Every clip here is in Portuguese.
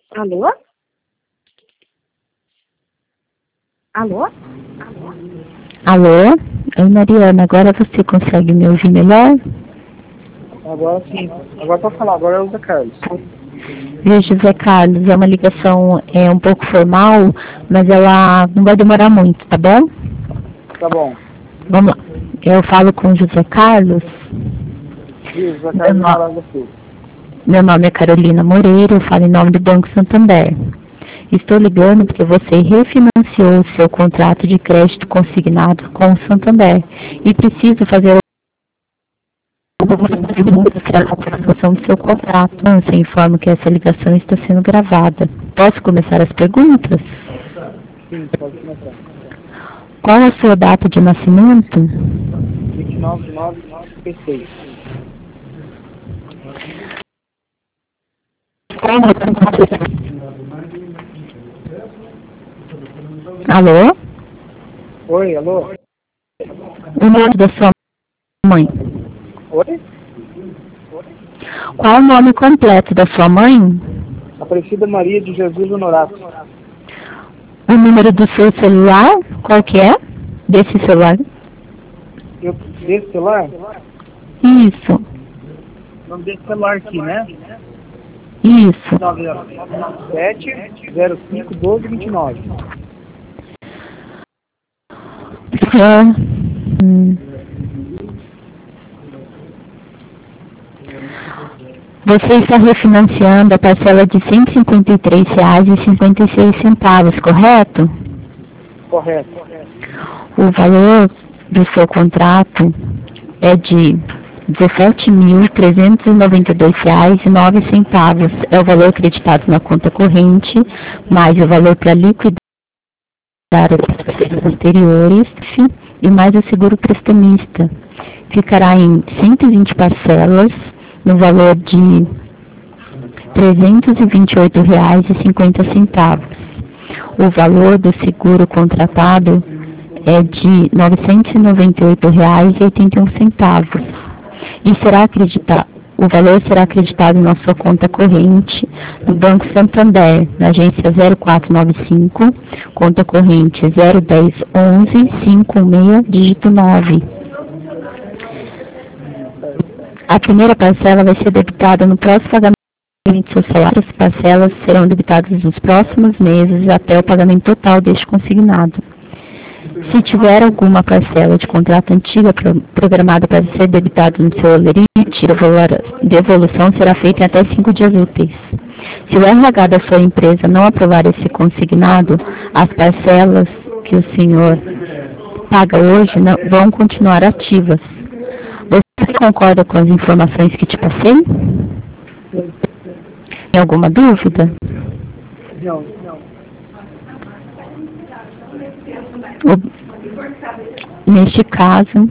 Alô? Alô? Alô? Oi, Mariana, agora você consegue me ouvir melhor? Agora sim. Agora pode falar, agora é o José Carlos. Viu, José Carlos, é uma ligação um pouco formal, mas ela não vai demorar muito, tá bom? Tá bom. Vamos lá. Eu falo com o José Carlos. Viu, José Carlos Amaral da Silva. Meu nome é Carolina Moreira, eu falo em nome do Banco Santander. Estou ligando porque você refinanciou o seu contrato de crédito consignado com o Santander e preciso fazer algumas perguntas para a aprovação do seu contrato. Você informa que essa ligação está sendo gravada. Posso começar as perguntas? Sim, pode começar. Qual a sua data de nascimento? 29/9/56. Alô? Oi, alô? O nome da sua mãe? Oi? Qual o nome completo da sua mãe? Aparecida Maria de Jesus Honorato. O número do seu celular? Qual que é? Desse celular? Desse celular? Isso. O nome desse celular aqui, né? Isso. 997-05-12-29. Você está refinanciando a parcela de R$ 153,56, correto? Correto. O valor do seu contrato é de R$ 17.392,09. É o valor acreditado na conta corrente, mais o valor para liquidar as parcelas anteriores e mais o seguro prestamista. Ficará em 120 parcelas no valor de R$ 328,50. O valor do seguro contratado é de R$ 998,81 e o valor será acreditado na sua conta corrente no Banco Santander, na agência 0495, conta corrente 01011-516, dígito 9. A primeira parcela vai ser debitada no próximo pagamento do seu salário. As parcelas serão debitadas nos próximos meses até o pagamento total deste consignado. Se tiver alguma parcela de contrato antiga programada para ser debitada no seu holerite, a devolução será feita em até 5 dias úteis. Se o RH da sua empresa não aprovar esse consignado, as parcelas que o senhor paga hoje vão continuar ativas. Você concorda com as informações que te passei? Tem alguma dúvida? Não. Neste caso,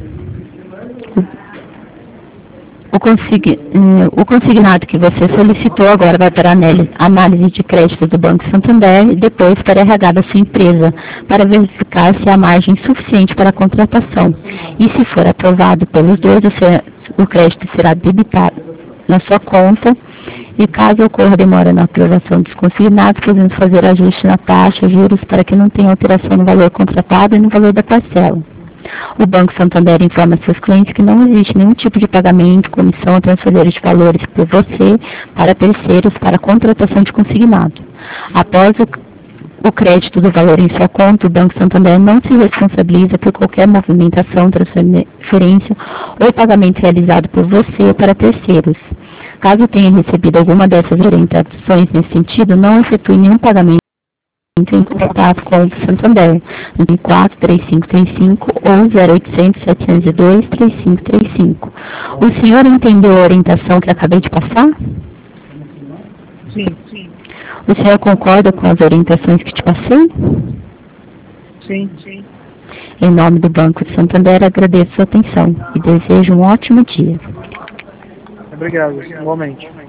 o consignado que você solicitou agora vai para a análise de crédito do Banco Santander e depois para a RH da sua empresa, para verificar se há margem suficiente para a contratação. E se for aprovado pelos dois, o crédito será debitado na sua conta. E caso ocorra demora na aprovação dos consignados, podemos fazer ajuste na taxa, juros, para que não tenha alteração no valor contratado e no valor da parcela. O Banco Santander informa seus clientes que não existe nenhum tipo de pagamento, comissão ou transferência de valores por você para terceiros para a contratação de consignado. Após o crédito do valor em sua conta, o Banco Santander não se responsabiliza por qualquer movimentação, transferência ou pagamento realizado por você ou para terceiros. Caso tenha recebido alguma dessas orientações nesse sentido, não efetue nenhum pagamento em contato com o Santander, no 43535 ou 0800-702-3535. O senhor entendeu a orientação que acabei de passar? Sim. O senhor concorda com as orientações que te passei? Sim. Em nome do Banco de Santander, agradeço a sua atenção e desejo um ótimo dia. Obrigado, igualmente.